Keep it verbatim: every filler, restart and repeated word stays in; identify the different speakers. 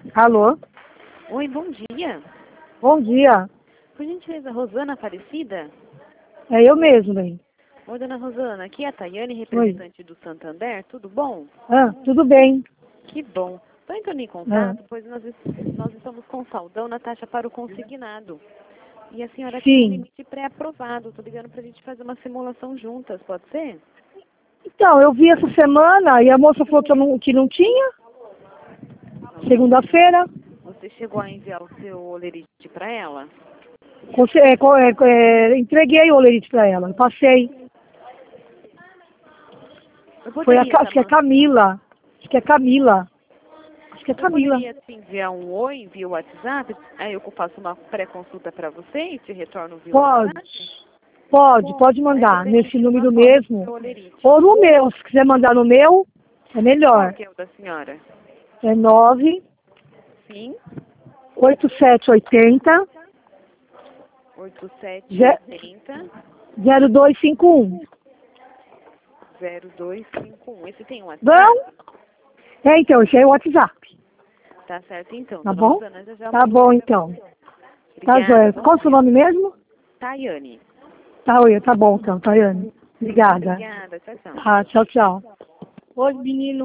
Speaker 1: Alô?
Speaker 2: Oi, bom dia.
Speaker 1: Bom dia.
Speaker 2: Por gentileza, Rosana Aparecida?
Speaker 1: É eu mesmo, bem.
Speaker 2: Oi, dona Rosana, aqui é a Tayane,
Speaker 1: Oi.
Speaker 2: representante do Santander, tudo bom?
Speaker 1: Ah, tudo bem.
Speaker 2: Que bom. Estou entrando em
Speaker 1: Ah,
Speaker 2: contato, pois nós, es- nós estamos com saldão na taxa para o consignado. E a senhora tem um
Speaker 1: sim.
Speaker 2: limite pré-aprovado. Estou ligando para a gente fazer uma simulação juntas, pode ser?
Speaker 1: Então, eu vi essa semana e a moça falou que, eu não, que não tinha. Segunda-feira.
Speaker 2: Você chegou a enviar o seu olerite para ela?
Speaker 1: Conse- é, co- é, é, entreguei o olerite para ela. Passei.
Speaker 2: Eu
Speaker 1: Foi a,
Speaker 2: poderia,
Speaker 1: Ca- acho que é
Speaker 2: Samanta?
Speaker 1: Camila. Acho que é Camila. Acho que é
Speaker 2: Eu
Speaker 1: Camila.
Speaker 2: poderia te enviar um oi via WhatsApp? Aí eu faço uma pré-consulta para você e te retorno via
Speaker 1: Pode.
Speaker 2: WhatsApp?
Speaker 1: Pode, pode
Speaker 2: Aí
Speaker 1: mandar.
Speaker 2: você me
Speaker 1: Nesse
Speaker 2: envia uma
Speaker 1: número
Speaker 2: foto do
Speaker 1: mesmo.
Speaker 2: seu olerite.
Speaker 1: Ou no meu. Se quiser mandar no meu, é
Speaker 2: Qual
Speaker 1: melhor.
Speaker 2: que é o da senhora?
Speaker 1: É nove
Speaker 2: Sim,
Speaker 1: oito sete oito zero
Speaker 2: oito sete
Speaker 1: Ze-
Speaker 2: oito zero,
Speaker 1: zero dois cinco um.
Speaker 2: zero dois cinco um. Esse tem um
Speaker 1: Bom?
Speaker 2: WhatsApp?
Speaker 1: É, então, esse é o WhatsApp.
Speaker 2: Tá certo então,
Speaker 1: Tá
Speaker 2: dona
Speaker 1: bom?
Speaker 2: Rosana, já já eu
Speaker 1: Tá
Speaker 2: mando
Speaker 1: bom,
Speaker 2: pra
Speaker 1: então.
Speaker 2: você.
Speaker 1: Tá
Speaker 2: Obrigada,
Speaker 1: joia.
Speaker 2: bom
Speaker 1: Qual o seu
Speaker 2: dia.
Speaker 1: nome mesmo?
Speaker 2: Tayane.
Speaker 1: Tá, oi, tá bom, então, Tayane. Obrigada.
Speaker 2: Obrigada, tchau, tchau.
Speaker 1: Ah, tchau, tchau. Oi, menino.